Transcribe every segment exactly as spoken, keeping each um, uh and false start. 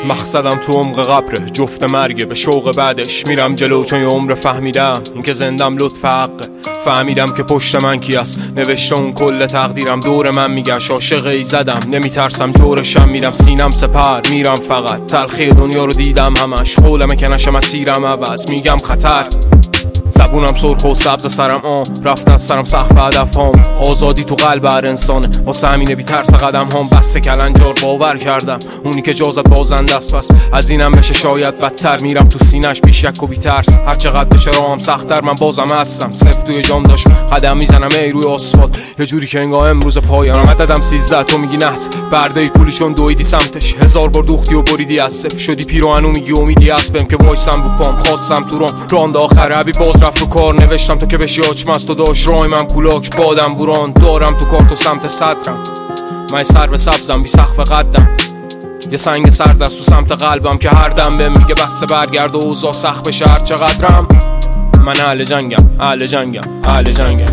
مقصدم تو عمق قبره، جفت مرگه به شوق بعدش میرم جلو، چون یه عمر فهمیدم این که زندم لطف حقه. فهمیدم که پشت من کی است، نوشته اون کل تقدیرم، دور من میگشت عاشقی زدم، نمیترسم جورشم، میرم سینم سپر میرم فقط، تلخی دنیا رو دیدم همش، قولمه که نشه مسیرم عوض، میگم خطر. زبونم سرخ و سبز سرم آن رفت از سرم سقف هدف هام، آزادی تو قلب هر انسانه، واسه همینه بی ترس قدم هام، بسته کلنجار باور کردم اونی که جازت بازنده است، پس از اینم بشه شاید بدتر، میرم تو سینش بی شک و بی ترس، هر چقدر بشه راهم سخت‌تر من بازم هستم، صفر توی جام داشت قدم میزنم ای روی آسفالت، یه جوری که انگار امروز پایانم، عددم سیزده تو میگی نه برده پولیشون دویدی سمتش، هزار بار دوختی و بریدی از صفر شدی پیراهنو میگی امیدی اسبم که وایسم رو پام، خواستم تو رام راند آخر حبی باز رفت رو کار، نوشتم تو که بشی آچمست و داشت رای من پولاک بادم بوران، دارم تو کارت و سمت صدرم، من سر به سبزم بی سقف قدم، یه سنگ سرد است تو سمت قلبم که هر دم بهم میگه بسته برگرد و اوضاع سخت بشه هر چقدرم، من اهل جنگم اهل جنگم اهل جنگم.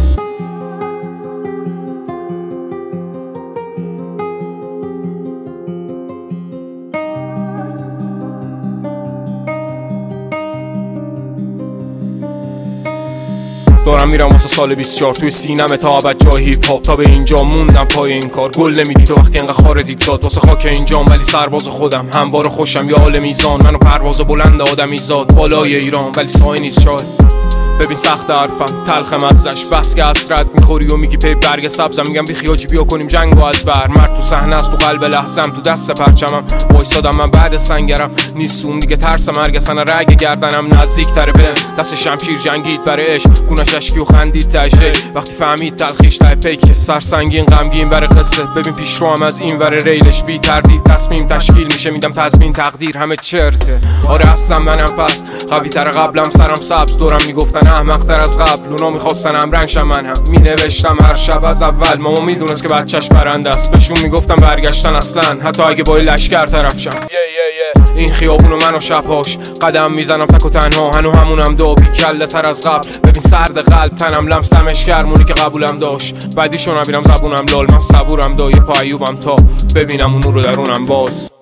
دارم میرم واسه سال بیست و چهار، توی سینم تا ابد جای هیپ هاپ، تا به اینجا موندم پای این کار، گل نمیدی تو وقتی انقدر خار دید داد، واسه خاک اینجام ولی سرباز خودم، هموار خوشم یا عالم میزان، منو پرواز بلند آدمی زاد بالای ایران ولی سایه نیست شاید. ببین سخت حرفم تلخم ازش، بس که حسرت میخوری و میگی پی برگ سبزم، میگم بی خیاجی بیا کنیم جنگو از بر، مرد تو صحنه است تو قلب لحظم، تو دست پرچمم وایسادم من بعد سنگرم، نیست اون دیگه ترس مرگ، سن رگ گردنم نزدیک تره بهم، دست شمشیر جنگید برای عشق، کونش اشکی و خندید تجری، وقتی فهمید تلخیش ته پیک، سرسنگین غمگین برای قصه، ببین پیش رو هم از این ور ریلش بی تردید تصمیم تشکیل میشه، میدم تضمین تقدیر همه چرته، آره هستم منم پس قوی تر قبلم، سرم سبز دورم میگفتن احمق تر از قبل، اونا میخواستن هم رنگشم، من هم مینوشتم هر شب از اول، ماما میدونست که بچهش برنده است، بهشون میگفتم برگشتن اصلا حتی اگه با لشکر طرف شم، yeah, yeah, yeah. این خیابونو من و شبهاش قدم میزنم تک و تنها، هنو همونم دابی کله تر از قبل، ببین سرد قلب تنم لمس دمش گرمونی که قبولم داشت، بعدیشو نبینم زبونم لال، من صبورم دا یه پا عیوبم تا ببینم اونو رو درونم باز.